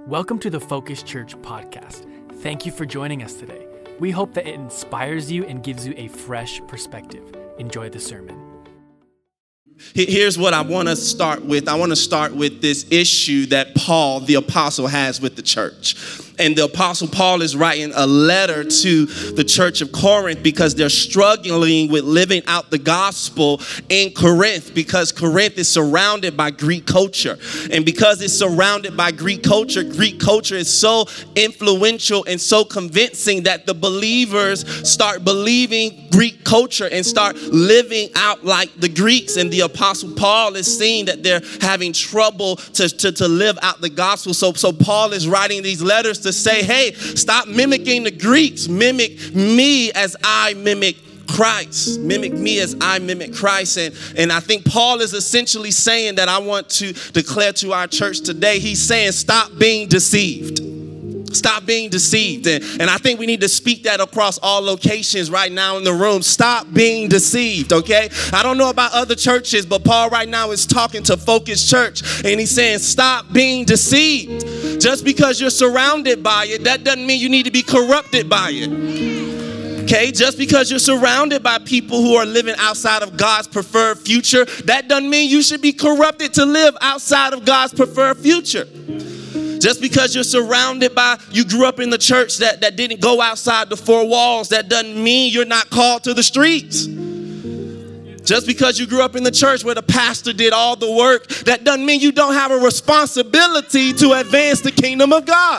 Welcome to the Focus Church podcast. Thank you for joining us today. We hope that it inspires you and gives you a fresh perspective. Enjoy the sermon. Here's what I want to start with. I want to start with this issue that Paul, the apostle, has with the church. And the apostle Paul is writing a letter to the church of Corinth because they're struggling with living out the gospel in Corinth, because Corinth is surrounded by Greek culture. And because it's surrounded by Greek culture is so influential and so convincing that the believers start believing Greek culture and start living out like the Greeks. And the apostle Paul is seeing that they're having trouble to live out the gospel. So Paul is writing these letters to say, hey, stop mimicking the Greeks. Mimic me as I mimic Christ. Mimic me as I mimic Christ. And I think Paul is essentially saying that I want to declare to our church today. He's saying, stop being deceived. Stop being deceived. And I think we need to speak that across all locations right now in the room. Stop being deceived, okay? I don't know about other churches, but Paul right now is talking to Focus Church, and he's saying, stop being deceived. Just because you're surrounded by it, that doesn't mean you need to be corrupted by it. Okay, just because you're surrounded by people who are living outside of God's preferred future, that doesn't mean you should be corrupted to live outside of God's preferred future. Just because you're surrounded by, you grew up in the church that didn't go outside the four walls, that doesn't mean you're not called to the streets. Just because you grew up in the church where the pastor did all the work, that doesn't mean you don't have a responsibility to advance the kingdom of God.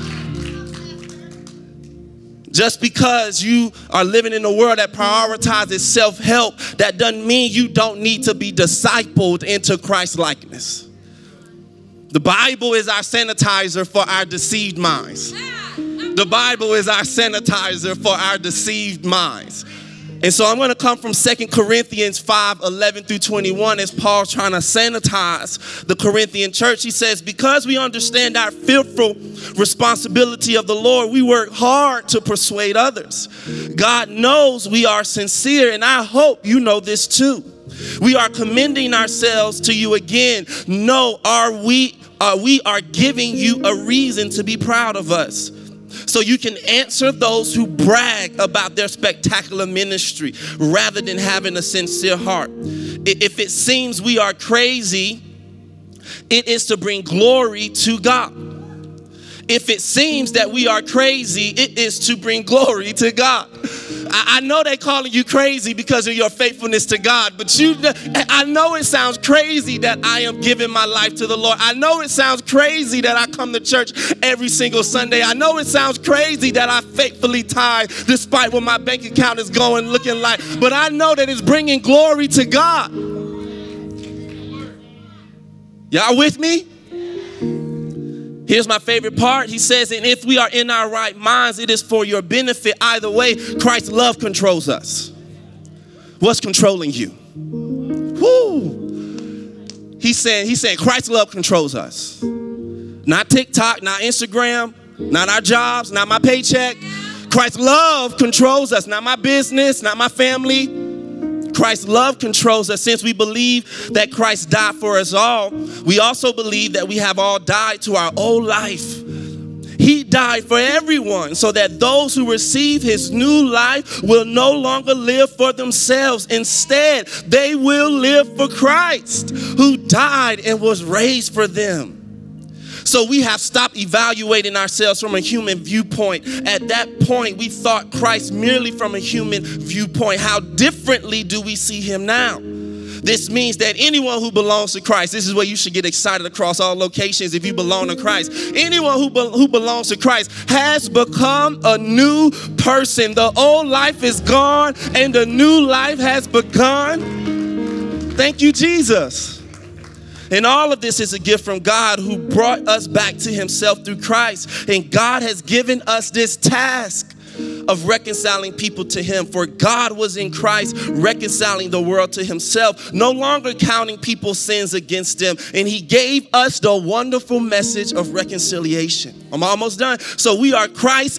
Just because you are living in a world that prioritizes self-help, that doesn't mean you don't need to be discipled into Christ-likeness. The Bible is our sanitizer for our deceived minds. The Bible is our sanitizer for our deceived minds. And so I'm going to come from 2 Corinthians 5:11 through 21 as Paul's trying to sanitize the Corinthian church. He says, because we understand our fearful responsibility of the Lord, we work hard to persuade others. God knows we are sincere, and I hope you know this too. We are commending ourselves to you again. No, we are giving you a reason to be proud of us, so you can answer those who brag about their spectacular ministry rather than having a sincere heart. If it seems we are crazy, it is to bring glory to God. If it seems that we are crazy, it is to bring glory to God. I know they're calling you crazy because of your faithfulness to God, but I know it sounds crazy that I am giving my life to the Lord. I know it sounds crazy that I come to church every single Sunday. I know it sounds crazy that I faithfully tithe despite what my bank account is looking like, but I know that it's bringing glory to God. Y'all with me? Here's my favorite part. He says, and if we are in our right minds, it is for your benefit. Either way, Christ's love controls us. What's controlling you? Woo! He's saying Christ's love controls us. Not TikTok, not Instagram, not our jobs, not my paycheck. Christ's love controls us, not my business, not my family. Christ's love controls us. Since we believe that Christ died for us all, we also believe that we have all died to our old life. He died for everyone so that those who receive his new life will no longer live for themselves. Instead, they will live for Christ, who died and was raised for them. So we have stopped evaluating ourselves from a human viewpoint. At that point, we thought Christ merely from a human viewpoint. How differently do we see him now? This means that anyone who belongs to Christ, this is where you should get excited across all locations if you belong to Christ. Anyone who belongs to Christ has become a new person. The old life is gone and the new life has begun. Thank you, Jesus. And all of this is a gift from God, who brought us back to himself through Christ. And God has given us this task of reconciling people to him. For God was in Christ reconciling the world to himself, no longer counting people's sins against them. And he gave us the wonderful message of reconciliation. I'm almost done. So we are Christ's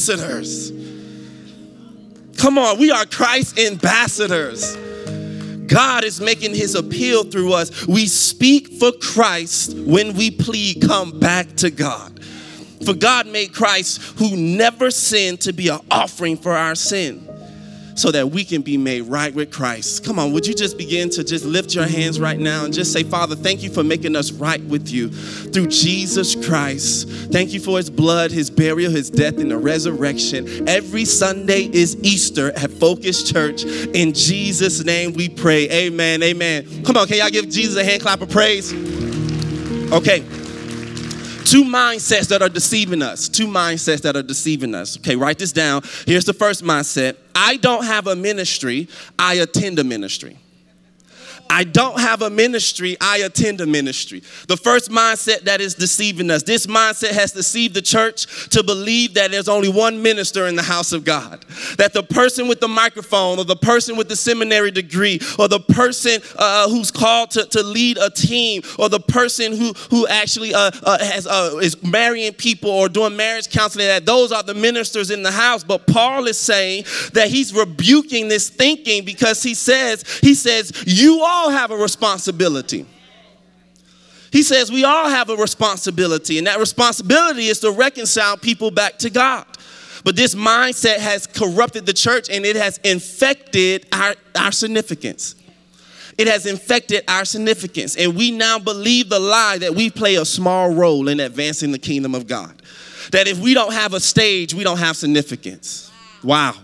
ambassadors. Come on, we are Christ's ambassadors. God is making his appeal through us. We speak for Christ when we plead, come back to God. For God made Christ, who never sinned, to be an offering for our sin, so that we can be made right with Christ. Come on, would you just begin to just lift your hands right now and just say, Father, thank you for making us right with you through Jesus Christ. Thank you for his blood, his burial, his death, and the resurrection. Every Sunday is Easter at Focus Church. In Jesus' name we pray. Amen, amen. Come on, can y'all give Jesus a hand clap of praise? Okay. Two mindsets that are deceiving us. Two mindsets that are deceiving us. Okay, write this down. Here's the first mindset. I don't have a ministry. I attend a ministry. I don't have a ministry, I attend a ministry. The first mindset that is deceiving us. This mindset has deceived the church to believe that there's only one minister in the house of God. That the person with the microphone, or the person with the seminary degree, or the person who's called to lead a team, or the person who actually is marrying people or doing marriage counseling, that those are the ministers in the house. But Paul is saying that he's rebuking this thinking, because he says, you all have a responsibility. He says we all have a responsibility, and that responsibility is to reconcile people back to God. But this mindset has corrupted the church, and it has infected our significance. It has infected our significance, and we now believe the lie that we play a small role in advancing the kingdom of God. That if we don't have a stage, we don't have significance. Wow.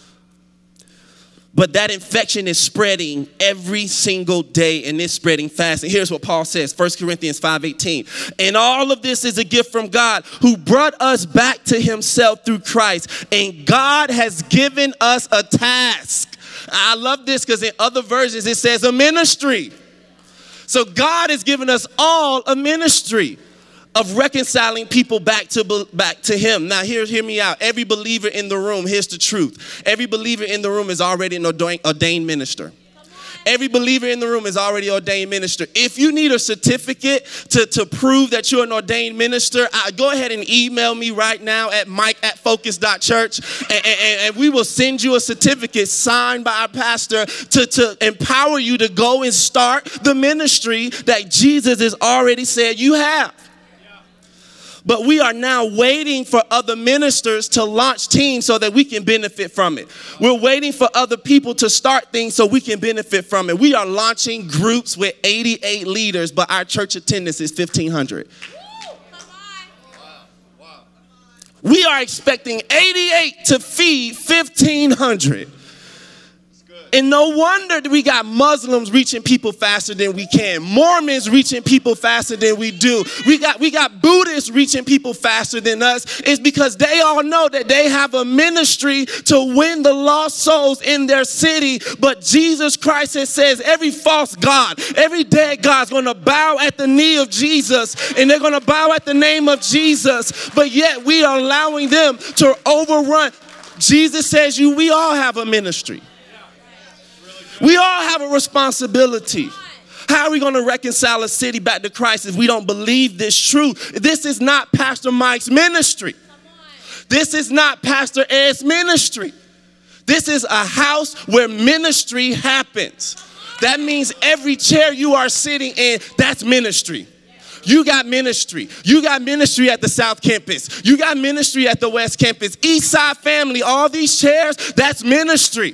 But that infection is spreading every single day, and it's spreading fast. And here's what Paul says, 1 Corinthians 5:18. And all of this is a gift from God, who brought us back to himself through Christ. And God has given us a task. I love this, because in other versions it says a ministry. So God has given us all a ministry of reconciling people back to him. Now, hear me out. Every believer in the room, here's the truth. Every believer in the room is already an ordained minister. Every believer in the room is already ordained minister. If you need a certificate to prove that you're an ordained minister, go ahead and email me right now at mike@focus.church, and we will send you a certificate signed by our pastor to empower you to go and start the ministry that Jesus has already said you have. But we are now waiting for other ministers to launch teams so that we can benefit from it. We're waiting for other people to start things so we can benefit from it. We are launching groups with 88 leaders, but our church attendance is 1,500. We are expecting 88 to feed 1,500. And no wonder that we got Muslims reaching people faster than we can. Mormons reaching people faster than we do. We got Buddhists reaching people faster than us. It's because they all know that they have a ministry to win the lost souls in their city. But Jesus Christ says every false god, every dead god is going to bow at the knee of Jesus, and they're going to bow at the name of Jesus. But yet we are allowing them to overrun. Jesus says we all have a ministry. We all have a responsibility. How are we going to reconcile a city back to Christ if we don't believe this truth? This is not Pastor Mike's ministry. This is not Pastor Ed's ministry. This is a house where ministry happens. That means every chair you are sitting in, that's ministry. You got ministry. You got ministry at the South Campus. You got ministry at the West Campus. East Side family, all these chairs, that's ministry.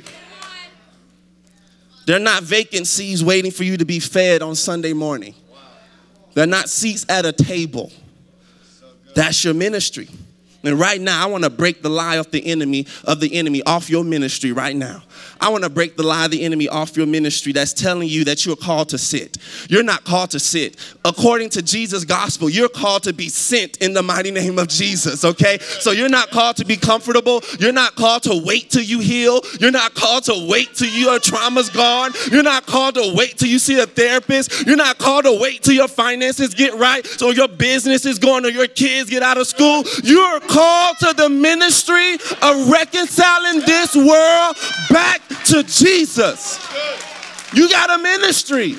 They're not vacancies waiting for you to be fed on Sunday morning. They're not seats at a table. That's your ministry. And right now, I want to break the lie of the enemy off your ministry right now. I want to break the lie of the enemy off your ministry that's telling you that you're called to sit. You're not called to sit. According to Jesus' gospel, you're called to be sent in the mighty name of Jesus, okay? So you're not called to be comfortable. You're not called to wait till you heal. You're not called to wait till your trauma's gone. You're not called to wait till you see a therapist. You're not called to wait till your finances get right, so your business is going or your kids get out of school. You're called to the ministry of reconciling this world back to Jesus. You got a ministry.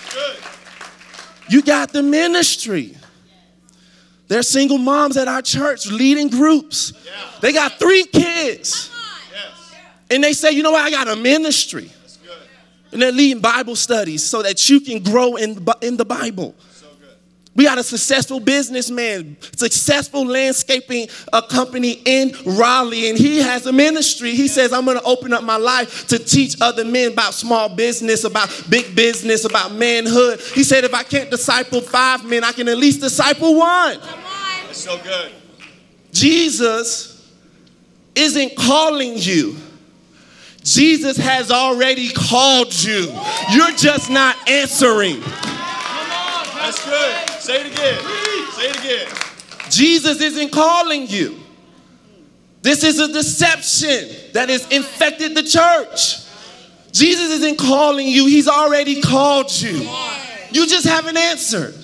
You got the ministry. There's single moms at our church leading groups. They got 3 kids. And they say, you know what, I got a ministry. And they're leading Bible studies so that you can grow in the Bible. We got a successful businessman, successful landscaping company in Raleigh, and he has a ministry. He says, I'm going to open up my life to teach other men about small business, about big business, about manhood. He said, if I can't disciple 5 men, I can at least disciple 1. That's so good. Jesus isn't calling you. Jesus has already called you. You're just not answering. That's good. Say it again. Say it again. Jesus isn't calling you. This is a deception that has infected the church. Jesus isn't calling you. He's already called you. You just haven't answered.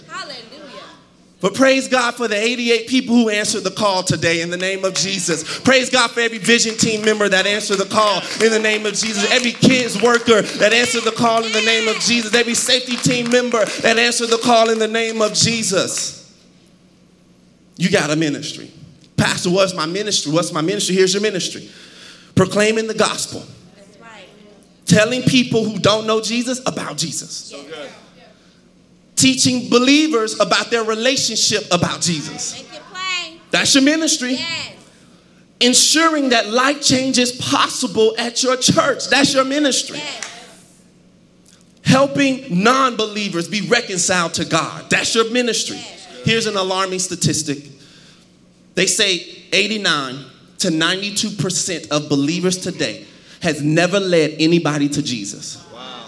But praise God for the 88 people who answered the call today in the name of Jesus. Praise God for every vision team member that answered the call in the name of Jesus. Every kids worker that answered the call in the name of Jesus. Every safety team member that answered the call in the name of Jesus. You got a ministry. Pastor, what's my ministry? What's my ministry? Here's your ministry. Proclaiming the gospel. That's right. Telling people who don't know Jesus about Jesus. So good. Teaching believers about their relationship about Jesus. Make it plain. That's your ministry. Yes. Ensuring that life change is possible at your church. That's your ministry. Yes. Helping non-believers be reconciled to God. That's your ministry. Yes. Here's an alarming statistic. They say 89 to 92% of believers today has never led anybody to Jesus.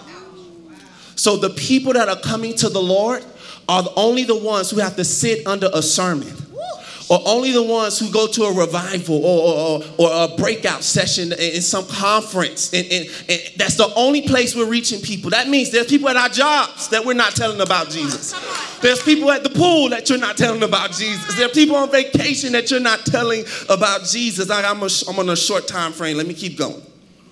So the people that are coming to the Lord are only the ones who have to sit under a sermon, or only the ones who go to a revival or a breakout session in some conference. And that's the only place we're reaching people. That means there's people at our jobs that we're not telling about Jesus. There's people at the pool that you're not telling about Jesus. There are people on vacation that you're not telling about Jesus. I'm on a short time frame. Let me keep going.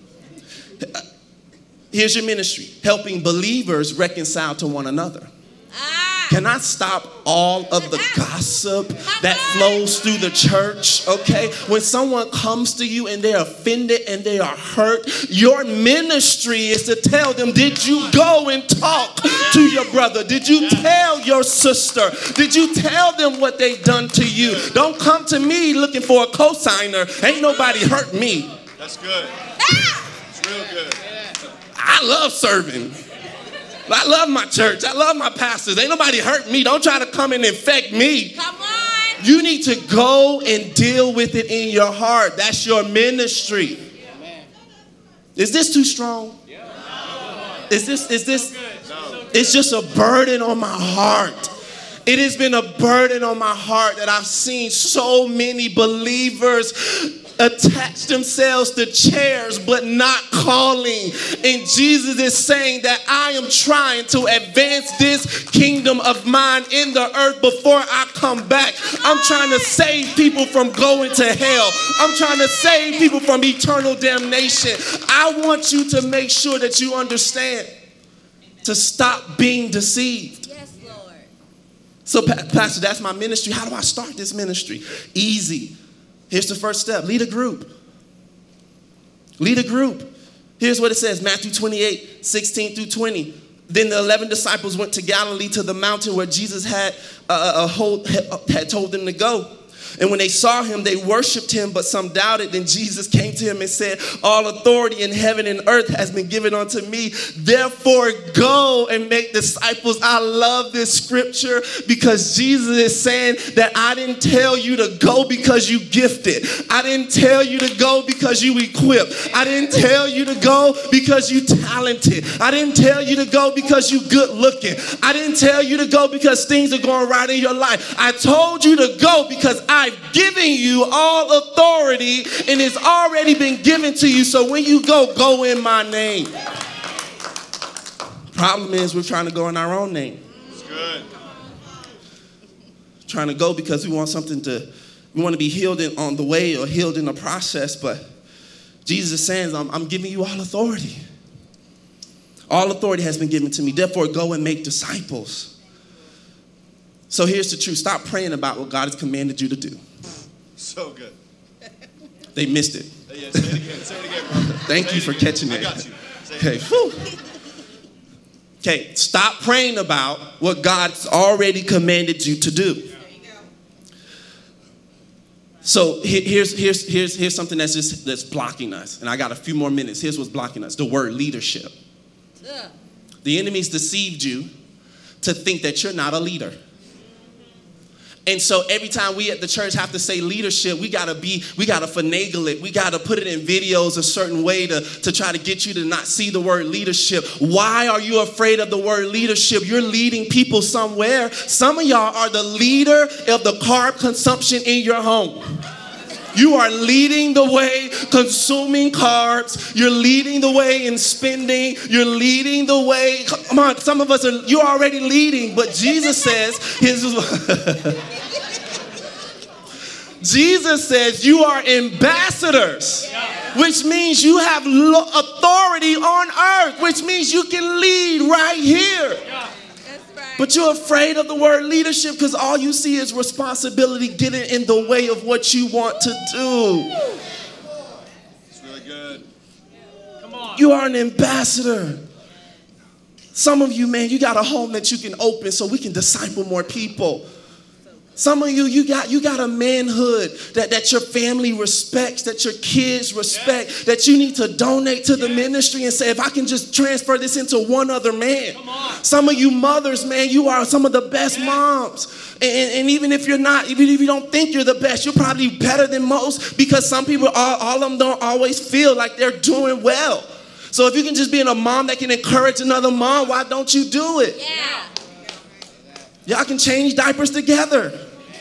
Here's your ministry, helping believers reconcile to one another. Can I stop all of the gossip that flows through the church, okay? When someone comes to you and they're offended and they are hurt, your ministry is to tell them, did you go and talk to your brother? Did you tell your sister? Did you tell them what they've done to you? Don't come to me looking for a cosigner. Ain't nobody hurt me. That's good. It's real good. I love serving. I love my church. I love my pastors. Ain't nobody hurt me. Don't try to come and infect me. Come on. You need to go and deal with it in your heart. That's your ministry. Is this too strong? Is this? It's just a burden on my heart. It has been a burden on my heart that I've seen so many believers attach themselves to chairs but not calling. And Jesus is saying that I am trying to advance this kingdom of mine in the earth before I come back. I'm trying to save people from going to hell. I'm trying to save people from eternal damnation. I want you to make sure that you understand to stop being deceived. Yes, Lord. So, Pastor, that's my ministry. How do I start this ministry? Easy. Here's the first step. Lead a group. Lead a group. Here's what it says, Matthew 28, 16 through 20. Then the 11 disciples went to Galilee to the mountain where Jesus had told them to go. And when they saw him, they worshiped him, but some doubted. Then Jesus came to him and said, all authority in heaven and earth has been given unto me. Therefore, go and make disciples. I love this scripture because Jesus is saying that I didn't tell you to go because you gifted. I didn't tell you to go because you equipped. I didn't tell you to go because you talented. I didn't tell you to go because you good looking. I didn't tell you to go because things are going right in your life. I told you to go because I've given you all authority and it's already been given to you. So when you go, go in my name. Problem is we're trying to go in our own name. It's good. Trying to go because we want to be healed on the way or healed in the process. But Jesus is saying, I'm giving you all authority. All authority has been given to me. Therefore, go and make disciples. So here's the truth. Stop praying about what God has commanded you to do. So good. They missed it. Yeah, say it again. Say it again, bro. Thank you for catching it. I got you. Okay. Whew. Okay, stop praying about what God's already commanded you to do. So here's something that's blocking us. And I got a few more minutes. Here's what's blocking us. The word leadership. The enemy's deceived you to think that you're not a leader. And so every time we at the church have to say leadership, we gotta finagle it. We gotta put it in videos a certain way to try to get you to not see the word leadership. Why are you afraid of the word leadership? You're leading people somewhere. Some of y'all are the leader of the carb consumption in your home. You are leading the way consuming carbs. You're leading the way in spending. You're leading the way. Come on, some of us you're already leading, but Jesus says, Jesus says you are ambassadors, which means you have authority on earth, which means you can lead right here. But you're afraid of the word leadership because all you see is responsibility getting in the way of what you want to do. It's really good. Come on. You are an ambassador. Some of you, man, you got a home that you can open so we can disciple more people. Some of you got a manhood that your family respects, that your kids respect, that you need to donate to the ministry and say, if I can just transfer this into one other man. Some of you mothers, man, you are some of the best moms. And even if you're not, even if you don't think you're the best, you're probably better than most because some people, all of them don't always feel like they're doing well. So if you can just be a mom that can encourage another mom, why don't you do it? Yeah. Y'all can change diapers together.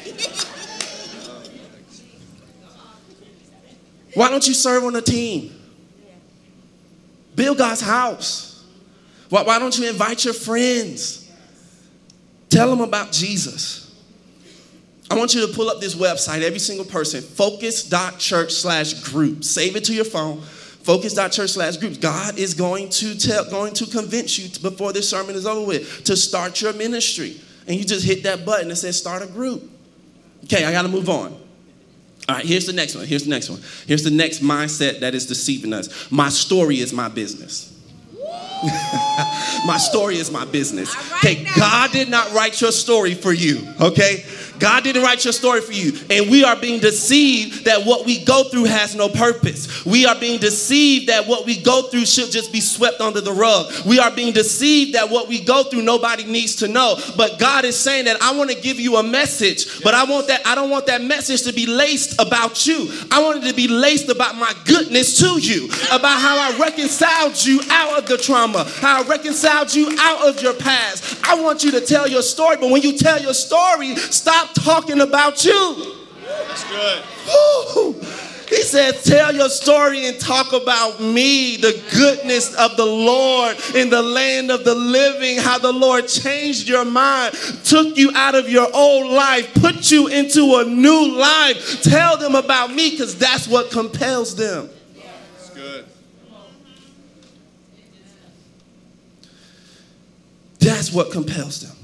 Why don't you serve on a team? Build God's house. Why don't you invite your friends? Tell them about Jesus. I want you to pull up this website, every single person, focus.church/group. Save it to your phone. Focus.church/groups. God is going to convince you before this sermon is over with to start your ministry. And you just hit that button that says start a group. Okay, I got to move on. All right, here's the next one. Here's the next mindset that is deceiving us. My story is my business. My story is my business. Okay, God did not write your story for you, okay? God didn't write your story for you. And we are being deceived that what we go through has no purpose. We are being deceived that what we go through should just be swept under the rug. We are being deceived that what we go through nobody needs to know. But God is saying that I want to give you a message, but I don't want that message to be laced about you. I want it to be laced about my goodness to you, about how I reconciled you out of the trauma, how I reconciled you out of your past. I want you to tell your story, but when you tell your story, stop talking about you. That's good. Woo. He says, tell your story and talk about me, the goodness of the Lord in the land of the living, how the Lord changed your mind, took you out of your old life, put you into a new life. Tell them about me because that's what compels them. That's good. That's what compels them.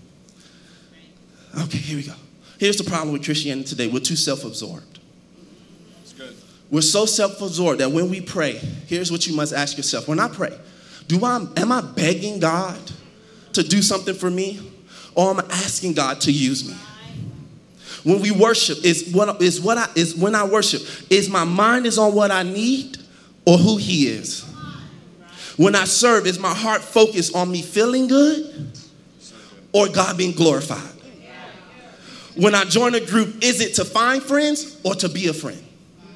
Okay, here we go. Here's the problem with Christianity today. We're too self-absorbed. That's good. We're so self-absorbed that when we pray, here's what you must ask yourself. When I pray, am I begging God to do something for me? Or am I asking God to use me? When we worship, when I worship, is my mind is on what I need or who He is? When I serve, is my heart focused on me feeling good or God being glorified? When I join a group, is it to find friends or to be a friend?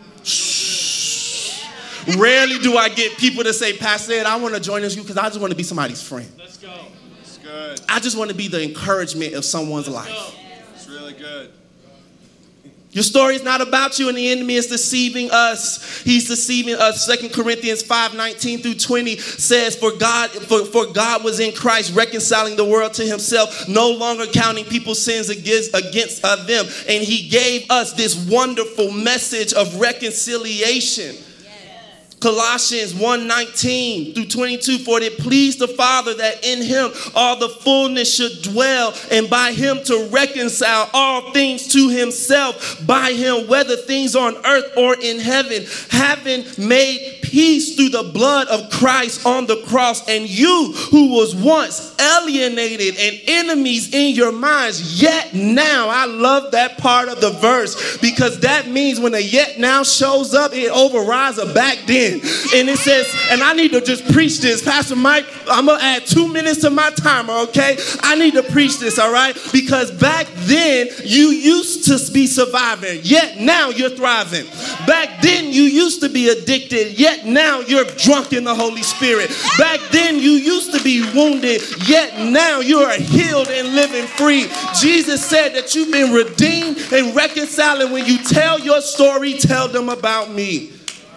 Rarely do I get people to say, Pastor Ed, I want to join this group because I just want to be somebody's friend. Let's go. That's good. I just want to be the encouragement of someone's life. It's really good. Your story is not about you, and the enemy is deceiving us. He's deceiving us. 2 Corinthians 5:19-20 says, For God was in Christ reconciling the world to Himself, no longer counting people's sins against them. And He gave us this wonderful message of reconciliation. Colossians 1:19-22, for it pleased the Father that in Him all the fullness should dwell, and by Him to reconcile all things to Himself, by Him, whether things on earth or in heaven, having made peace through the blood of Christ on the cross. And you who was once alienated and enemies in your minds, yet now, I love that part of the verse, because that means when a yet now shows up, it overrides a back then. And it says, and I need to just preach this. Pastor Mike, I'm going to add 2 minutes to my timer, okay? I need to preach this, all right? Because back then, you used to be surviving, yet now you're thriving. Back then, you used to be addicted, yet now you're drunk in the Holy Spirit. Back then, you used to be wounded, yet now you are healed and living free. Jesus said that you've been redeemed and reconciled, and when you tell your story, tell them about me.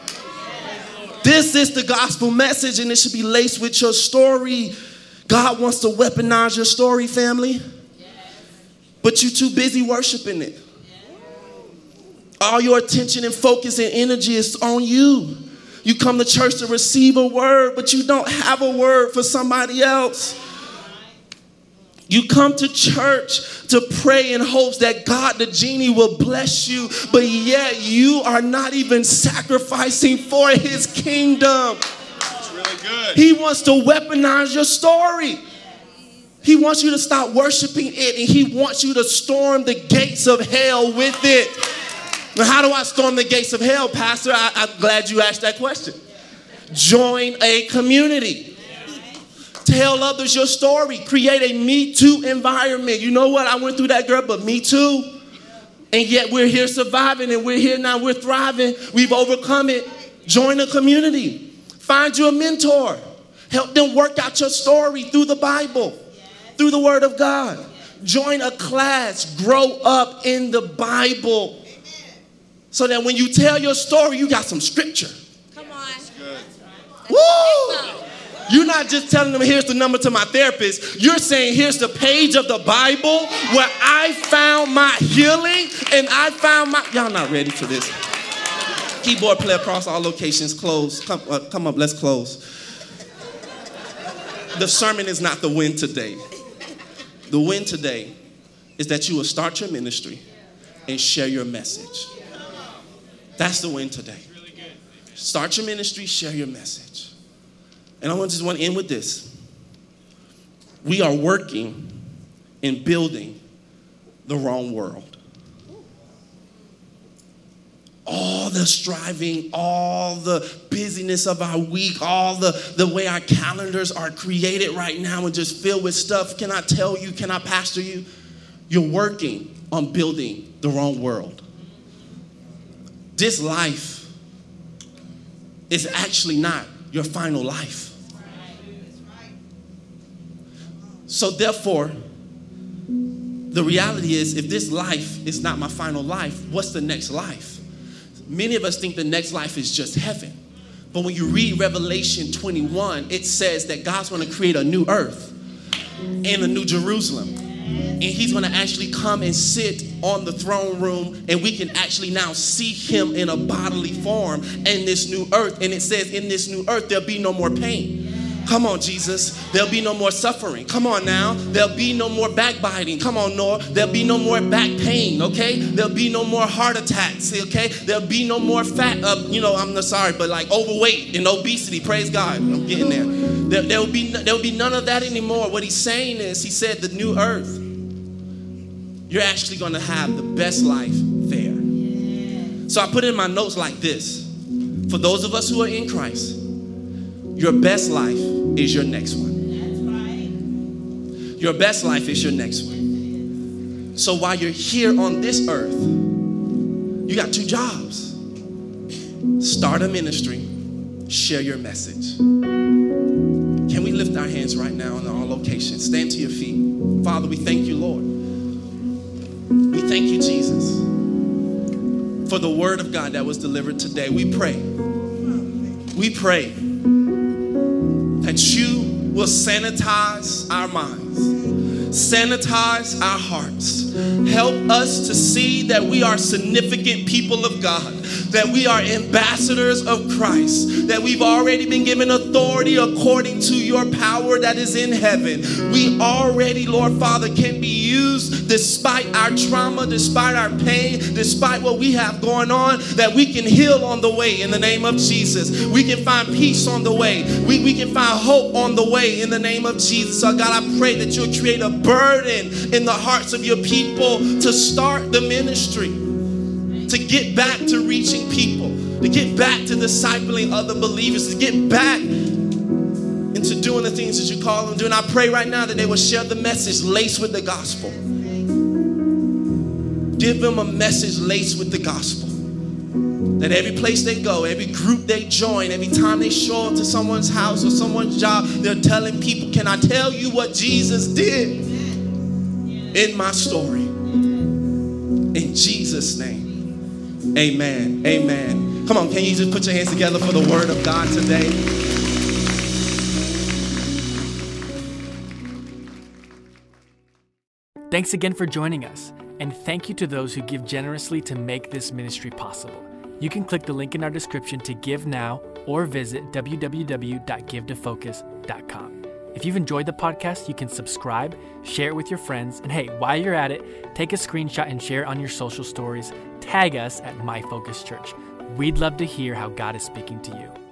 This is the gospel message, and it should be laced with your story. God wants to weaponize your story, family. But you're too busy worshiping it. All your attention and focus and energy is on you. You come to church to receive a word, but you don't have a word for somebody else. You come to church to pray in hopes that God, the genie, will bless you, but yet you are not even sacrificing for his kingdom. That's really good. He wants to weaponize your story. He wants you to stop worshiping it, and he wants you to storm the gates of hell with it. Now, how do I storm the gates of hell, Pastor? I'm glad you asked that question. Join a community. Tell others your story. Create a Me Too environment. You know what? I went through that, girl, but me too. And yet we're here surviving, and we're here now. We're thriving. We've overcome it. Join a community. Find you a mentor. Help them work out your story through the Bible, through the Word of God. Join a class. Grow up in the Bible, so that when you tell your story, you got some scripture. Come on. Woo! You're not just telling them, here's the number to my therapist. You're saying, here's the page of the Bible where I found my healing, and I found my... Y'all not ready for this. Keyboard player across all locations, close. Come up, let's close. The sermon is not the win today. The win today is that you will start your ministry and share your message. That's the win today. Start your ministry, share your message. And I just want to end with this. We are working and building the wrong world. All the striving, all the busyness of our week, all the way our calendars are created right now and just filled with stuff. Can I tell you, can I pastor you? You're working on building the wrong world. This life is actually not your final life. So therefore, the reality is, if this life is not my final life, what's the next life? Many of us think the next life is just heaven. But when you read Revelation 21, it says that God's going to create a new earth and a new Jerusalem. And he's going to actually come and sit on the throne room, and we can actually now see him in a bodily form in this new earth. And it says in this new earth, there'll be no more pain. Come on, Jesus. There'll be no more suffering. Come on now. There'll be no more backbiting. Come on, Noah. There'll be no more back pain, okay? There'll be no more heart attacks, okay? There'll be no more fat, I'm sorry, but like overweight and obesity. Praise God. I'm getting there. There'll be none of that anymore. What he's saying is, he said the new earth, you're actually going to have the best life there. So I put in my notes like this. For those of us who are in Christ, your best life is your next one. Your best life is your next one. So while you're here on this earth, you got 2 jobs. Start a ministry, share your message. Can we lift our hands right now in our location? Stand to your feet. Father, we thank you, Lord. We thank you, Jesus, for the word of God that was delivered today. We pray that you will sanitize our minds, sanitize our hearts. Help us to see that we are significant people of God. that we are ambassadors of Christ, that we've already been given authority according to your power that is in heaven. We already, Lord Father, can be used despite our trauma, despite our pain, despite what we have going on, that we can heal on the way in the name of Jesus. We can find peace on the way. We can find hope on the way in the name of Jesus. So God, I pray that you'll create a burden in the hearts of your people to start the ministry, to get back to reaching people, to get back to discipling other believers, to get back into doing the things that you call them to do. And I pray right now that they will share the message laced with the gospel. Give them a message laced with the gospel. That every place they go, every group they join, every time they show up to someone's house or someone's job, they're telling people, can I tell you what Jesus did in my story? In Jesus' name, amen, amen. Come on, can you just put your hands together for the word of God today? Thanks again for joining us, and thank you to those who give generously to make this ministry possible. You can click the link in our description to give now or visit www.givetofocus.com. If you've enjoyed the podcast, you can subscribe, share it with your friends, and hey, while you're at it, take a screenshot and share it on your social stories. Tag us at My Focus Church. We'd love to hear how God is speaking to you.